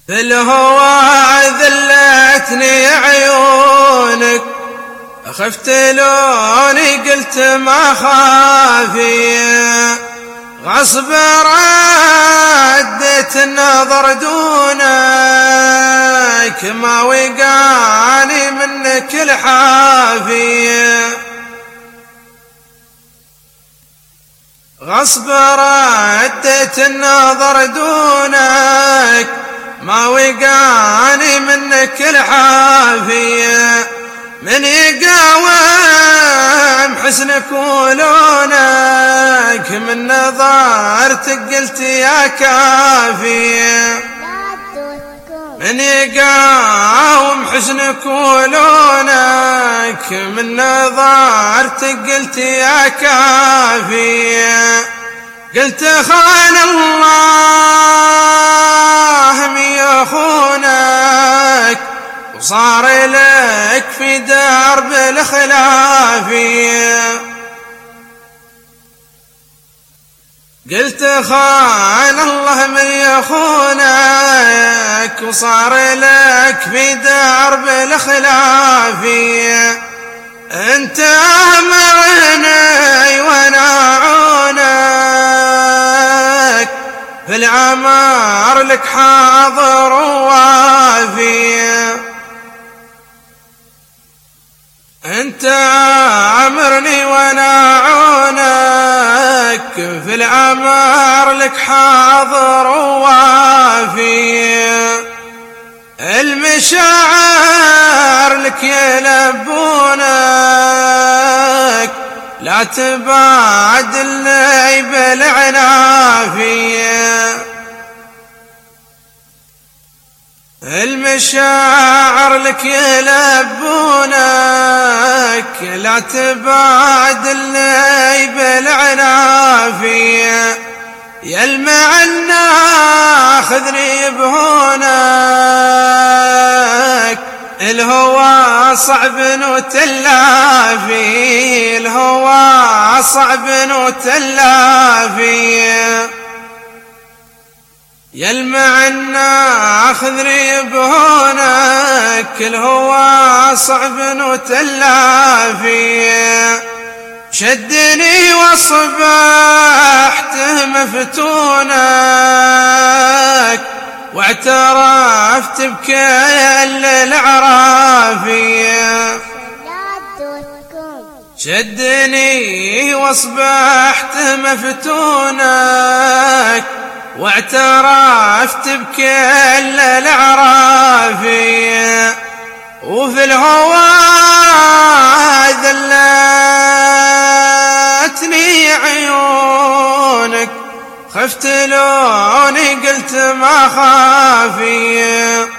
في الهوى ذلتني عيونك، خفت لوني قلت ما خافي، غصب ردت النظر دونك، ما وقاني منك الحافي، غصب ردت النظر دونك، ما وقاني منك الحافي، من يقاوم حسنك ولونك، من نظرتك قلت يا كافي، من يقاوم حسنك ولونك، من نظرتك قلت يا كافي، قلت خان الله من يخونك، وصار لك في درب الخلافي، قلت خان الله من يخونك، وصار لك في درب الخلافي، انت امرني وانا عونك، في العمار لك حاضر ووافي، انت امرني وانا عونك، في العمار لك حاضر ووافي، المشاعر لك يلبونك، لا تبادلني بالعنافية، المشاعر لك يلبونك، لا تبادلني بالعنافية، يا المعنى خذني بهونك، الهوى صعب وتلافي، الهوى صعب وتلافي، يا المعنى خذني بهونك، الهوى صعب وتلافي، شدني وصبحت مفتونك، واعترفت بكل العرافية، شدني واصبحت مفتونك، واعترفت بكل العرافية، وفي الهوى ذلتني عيونك، خفت لوني قلت ما خافي،